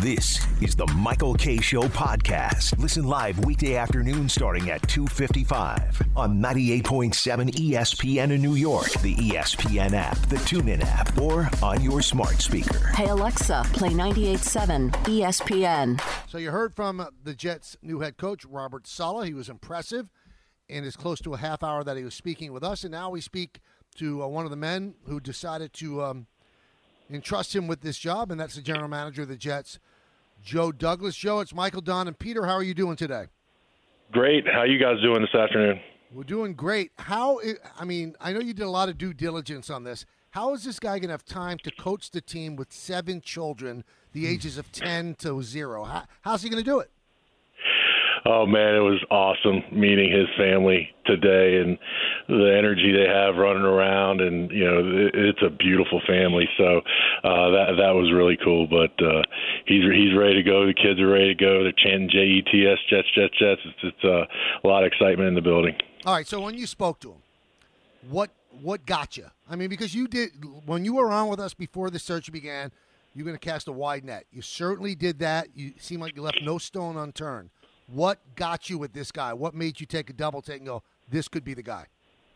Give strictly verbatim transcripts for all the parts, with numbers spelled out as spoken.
This is the Michael Kay Show podcast. Listen live weekday afternoon starting at two fifty-five on ninety-eight point seven E S P N in New York, the E S P N app, the TuneIn app, or on your smart speaker. Hey, Alexa, play ninety-eight point seven E S P N. So you heard from the Jets' new head coach, Robert Saleh. He was impressive in his close to a half hour that he was speaking with us. And now we speak to uh, one of the men who decided to um, entrust him with this job, and that's the general manager of the Jets, Joe Douglas. Joe, it's Michael, Don, and Peter. How are you doing today? Great. How are you guys doing this afternoon? We're doing great. How, I mean, I know you did a lot of due diligence on this. How is this guy going to have time to coach the team with seven children, the ages of ten to zero? How, how's he going to do it? Oh, man, it was awesome meeting his family today and the energy they have running around. And, you know, it, it's a beautiful family. So uh, that that was really cool. But uh, he's he's ready to go. The kids are ready to go. They're chanting J E T S, Jets, Jets, Jets. It's, it's uh, a lot of excitement in the building. All right, so when you spoke to him, what what got you? I mean, because you did, when you were on with us before the search began, you're going to cast a wide net. You certainly did that. You seem like you left no stone unturned. What got you with this guy? What made you take a double take and go, this could be the guy?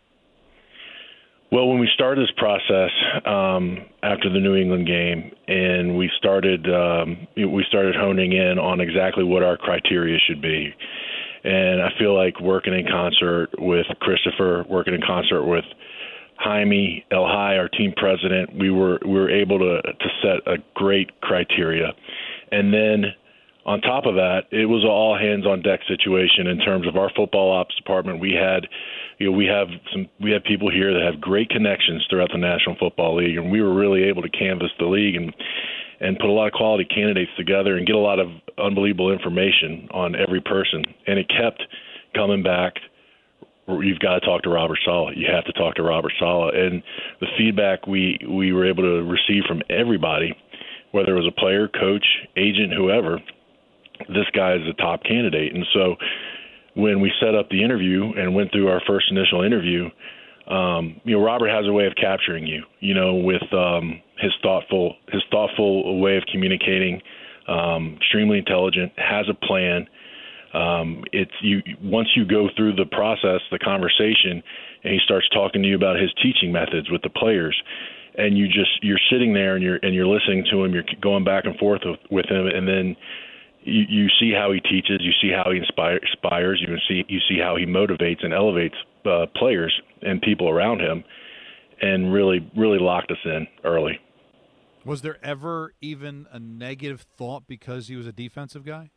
Well, when we started this process um, after the New England game, and we started um, we started honing in on exactly what our criteria should be, and I feel like working in concert with Christopher, working in concert with Jaime El-Hai, our team president, we were we were able to to set a great criteria, and then on top of that, it was an all hands on deck situation in terms of our football ops department. We had, you know, we have some, we have people here that have great connections throughout the National Football League, and we were really able to canvass the league and and put a lot of quality candidates together and get a lot of unbelievable information on every person. And it kept coming back. You've got to talk to Robert Saleh. You have to talk to Robert Saleh. And the feedback we we were able to receive from everybody, whether it was a player, coach, agent, whoever, this guy is a top candidate. And so when we set up the interview and went through our first initial interview, um, you know, Robert has a way of capturing you, you know, with um, his thoughtful, his thoughtful way of communicating, um, extremely intelligent, has a plan. Um, it's you, once you go through the process, the conversation, and he starts talking to you about his teaching methods with the players, and you just, you're sitting there and you're, and you're listening to him, you're going back and forth with, with him. And then, You, you see how he teaches, you see how he inspire, inspires, you see you see how he motivates and elevates uh, players and people around him, and really, really locked us in early. Was there ever even a negative thought because he was a defensive guy?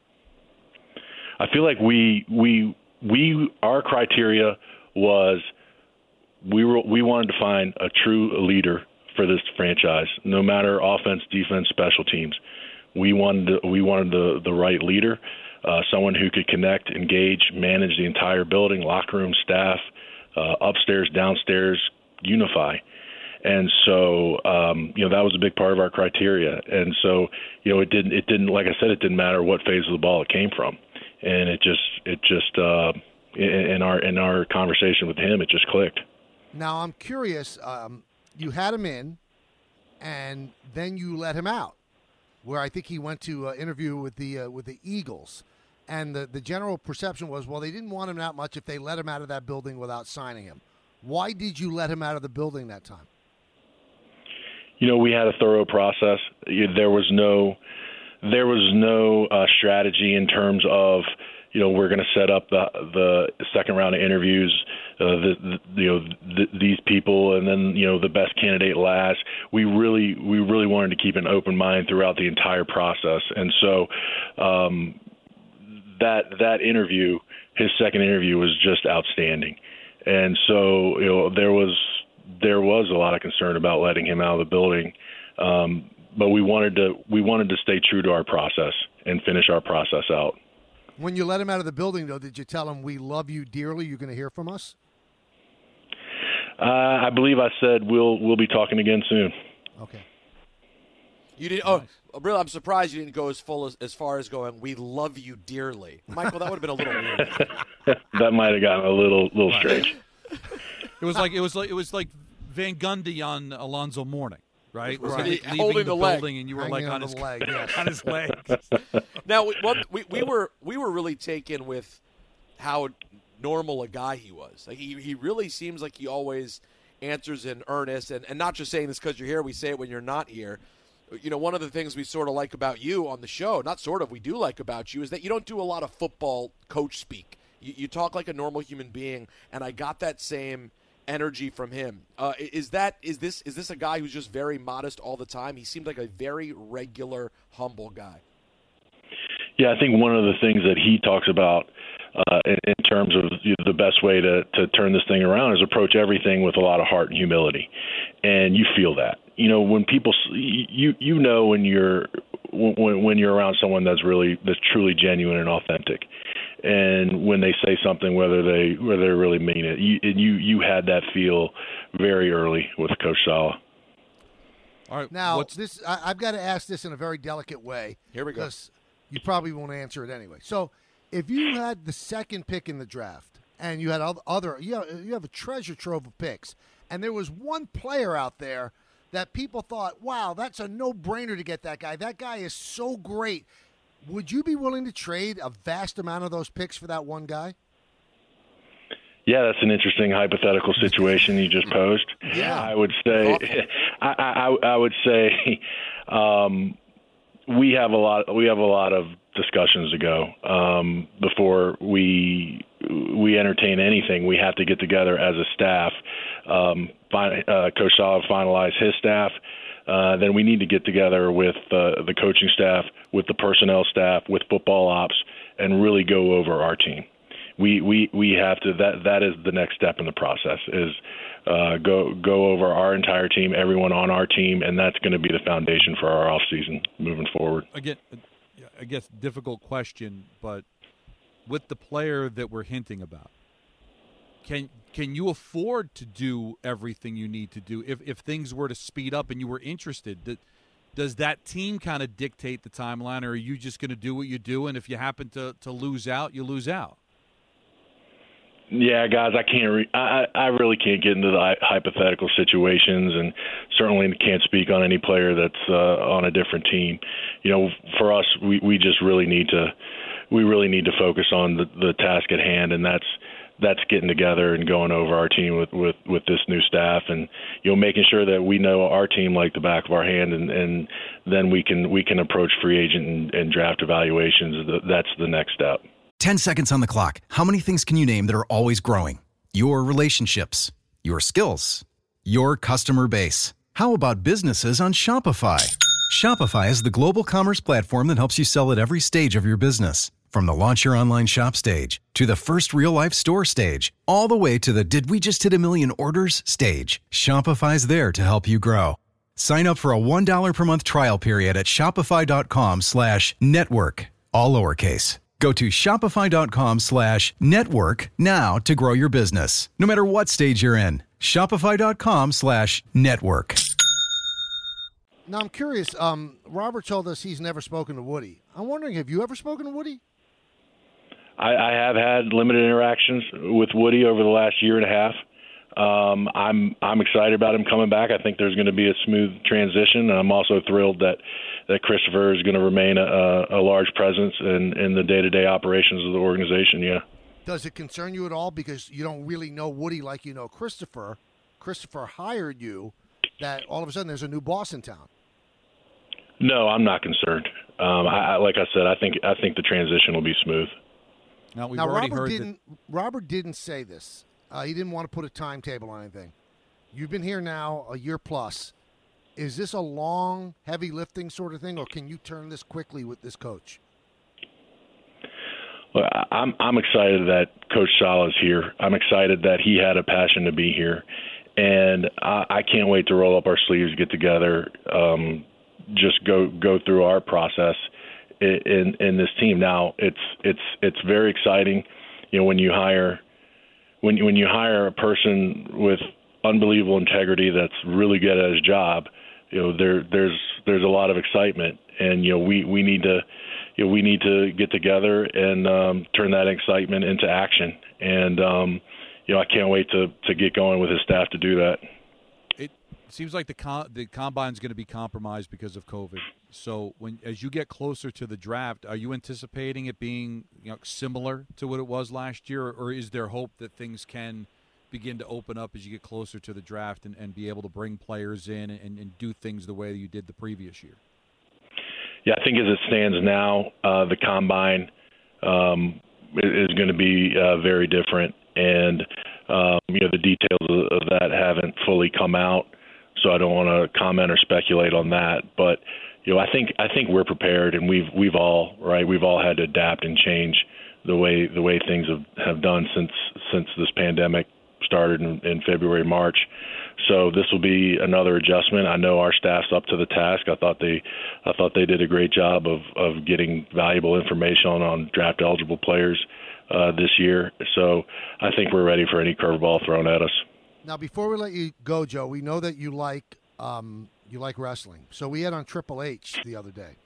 I feel like we we we our criteria was we were we wanted to find a true leader for this franchise, no matter offense, defense, special teams. We wanted to, we wanted the the right leader, uh, someone who could connect, engage, manage the entire building, locker room, staff, uh, upstairs, downstairs, unify. And so, um, you know, that was a big part of our criteria. And so, you know, it didn't it didn't like I said, it didn't matter what phase of the ball it came from, and it just it just uh, in, in our in our conversation with him, it just clicked. Now I'm curious. Um, you had him in, and then you let him out, where I think he went to uh, interview with the uh, with the Eagles, and the, the general perception was, well, they didn't want him that much if they let him out of that building without signing him. Why did you let him out of the building that time? You know, we had a thorough process. There was no there was no uh, strategy in terms of, you know, we're going to set up the the second round of interviews, uh, the, the you know the, these people, and then, you know, the best candidate last. We really we really wanted to keep an open mind throughout the entire process, and so um, that that interview, his second interview, was just outstanding. And so, you know, there was there was a lot of concern about letting him out of the building, um, but we wanted to we wanted to stay true to our process and finish our process out. When you let him out of the building, though, did you tell him, we love you dearly, you're going to hear from us? Uh, I believe I said we'll we'll be talking again soon. Okay. You didn't. Oh, really? I'm surprised you didn't go as full as, as far as going, "We love you dearly," Michael. That would have been a little weird. That might have gotten a little little strange. It was like it was like it was like Van Gundy on Alonzo Mourning. right? Was Right. he, like, leaving Holding the, the leg. building, and you were Hanging like on on the his leg, yes. on his leg. Now, we, one, we we were we were really taken with how normal a guy he was. Like he he really seems like he always answers in earnest, and, and not just saying this because you're here. We say it when you're not here. You know, one of the things we sort of like about you on the show, not sort of, we do like about you, is that you don't do a lot of football coach speak. You, you talk like a normal human being, and I got that same energy from him. Uh, is that is this is this a guy who's just very modest all the time? He seemed like a very regular, humble guy. Yeah, I think one of the things that he talks about uh, in, in terms of you know, the best way to, to turn this thing around is approach everything with a lot of heart and humility, and you feel that. You know, when people, you you know when you're when when you're around someone that's really that's truly genuine and authentic, and when they say something, whether they whether they really mean it, you and you you had that feel very early with Coach Saleh. All right, Now, what's this I, I've got to ask this in a very delicate way. Here we go. Because you probably won't answer it anyway. So, if you had the second pick in the draft, and you had other, you have, you have a treasure trove of picks, and there was one player out there that people thought, wow, that's a no-brainer to get that guy. That guy is so great. Would you be willing to trade a vast amount of those picks for that one guy? Yeah, that's an interesting hypothetical situation you just posed. Yeah. I would say, I, I, I would say, um, we have a lot. We have a lot of discussions to go um, before we we entertain anything. We have to get together as a staff. Um, fin- uh, Coach Saleh finalize his staff. Uh, then we need to get together with uh, the coaching staff, with the personnel staff, with football ops, and really go over our team. We we we have to. That that is the next step in the process. Is uh, go go over our entire team, everyone on our team, and that's going to be the foundation for our off season moving forward. again? I guess difficult question, but with the player that we're hinting about, can can you afford to do everything you need to do if if things were to speed up and you were interested? That, does that team kind of dictate the timeline, or are you just going to do what you do, and if you happen to, to lose out, you lose out? Yeah, guys, I can't. Re- I I really can't get into the hypothetical situations, and certainly can't speak on any player that's uh, on a different team. You know, for us, we, we just really need to we really need to focus on the, the task at hand, and that's that's getting together and going over our team with, with, with this new staff, and you know, making sure that we know our team like the back of our hand, and, and then we can we can approach free agent and, and draft evaluations. That's the next step. ten seconds on the clock. How many things can you name that are always growing? Your relationships, your skills, your customer base. How about businesses on Shopify? Shopify is the global commerce platform that helps you sell at every stage of your business. From the launch your online shop stage to the first real-life store stage, all the way to the did we just hit a million orders stage. Shopify's there to help you grow. Sign up for a one dollar per month trial period at shopify.com slash network, all lowercase. Go to shopify.com slash network now to grow your business, no matter what stage you're in. Shopify.com slash network. Now, I'm curious. Um, Robert told us he's never spoken to Woody. I'm wondering, have you ever spoken to Woody? I, I have had limited interactions with Woody over the last year and a half. Um, I'm I'm excited about him coming back. I think there's going to be a smooth transition, and I'm also thrilled that, that Christopher is going to remain a, a large presence in, in the day-to-day operations of the organization. Yeah. Does it concern you at all because you don't really know Woody like you know Christopher? Christopher hired you. That all of a sudden there's a new boss in town. No, I'm not concerned. Um, I, I, like I said, I think I think the transition will be smooth. Now we've now, already Robert heard didn't. Robert didn't say this. Uh, he didn't want to put a timetable on anything. You've been here now a year plus. Is this a long, heavy lifting sort of thing, or can you turn this quickly with this coach? Well, I'm I'm excited that Coach Saleh is here. I'm excited that he had a passion to be here, and I, I can't wait to roll up our sleeves, get together, um, just go go through our process in, in in this team. Now it's it's it's very exciting, you know, when you hire when you, when you hire a person with unbelievable integrity that's really good at his job. You know, there there's there's a lot of excitement, and you know we, we need to you know we need to get together and um, turn that excitement into action. And um, you know, I can't wait to, to get going with his staff to do that. It, It seems like the com- the combine's going to be compromised because of COVID. So when as you get closer to the draft, are you anticipating it being you know, similar to what it was last year, or is there hope that things can begin to open up as you get closer to the draft and, and be able to bring players in and, and do things the way you did the previous year? Yeah, I think as it stands now, uh, the combine um, is going to be uh, very different, and um, you know the details of, of that haven't fully come out. So I don't want to comment or speculate on that, but you know, I think I think we're prepared, and we've we've all right. We've all had to adapt and change the way the way things have, have done since since this pandemic started in, in February, March. So this will be another adjustment. I know our staff's up to the task. I thought they I thought they did a great job of, of getting valuable information on, on draft eligible players uh, this year. So I think we're ready for any curveball thrown at us. Now, before we let you go, Joe, we know that you like um, you like wrestling. So we had on Triple H the other day,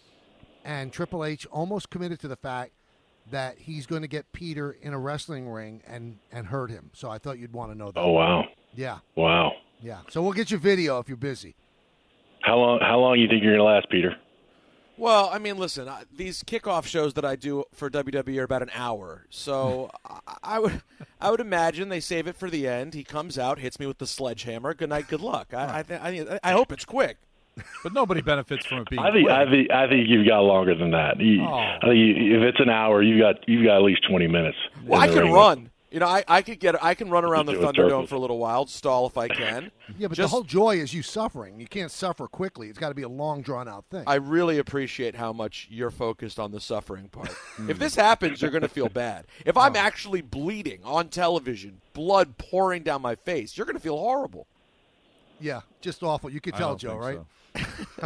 and Triple H almost committed to the fact that he's going to get Peter in a wrestling ring and, and hurt him. So I thought you'd want to know that. Oh, wow. Yeah. Wow. Yeah. So we'll get your video if you're busy. How long How long do you think you're going to last, Peter? Well, I mean, listen, I, these kickoff shows that I do for W W E are about an hour. So I, I would I would imagine they save it for the end. He comes out, hits me with the sledgehammer. Good night, good luck. I I, th- I, I hope it's quick. But nobody benefits from it being I think quick. I think I think you've got longer than that. You, Oh. I think you, if it's an hour, you've got you've got at least twenty minutes. Well, in I the can ring. run. You know, I, I could get I can run around the You do a Thunderdome circle. for a little while, stall if I can. Yeah, but Just- the whole joy is you suffering. You can't suffer quickly. It's got to be a long, drawn-out thing. I really appreciate how much you're focused on the suffering part. If this happens, you're going to feel bad. If I'm actually bleeding on television, blood pouring down my face, you're going to feel horrible. yeah, just awful. You could I tell, don't Joe, think right? so.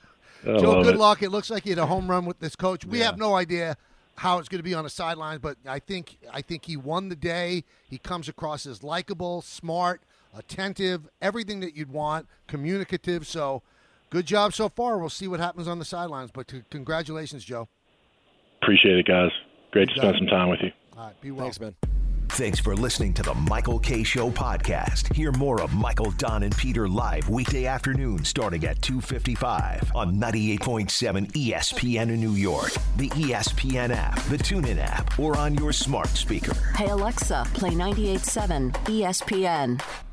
I Joe, love good it. luck. It looks like you had a home run with this coach. We Yeah. have no idea how it's going to be on the sidelines, but I think I think he won the day. He comes across as likable, smart, attentive, everything that you'd want, communicative. So good job so far. We'll see what happens on the sidelines, but c- congratulations, Joe. Appreciate it, guys. Great to You got spend it. some time with you. All right, be well. Thanks, man. Thanks for listening to the Michael K. Show podcast. Hear more of Michael, Don, and Peter live weekday afternoons starting at two fifty-five on ninety-eight point seven E S P N in New York, the E S P N app, the TuneIn app, or on your smart speaker. Hey Alexa, play ninety-eight point seven E S P N.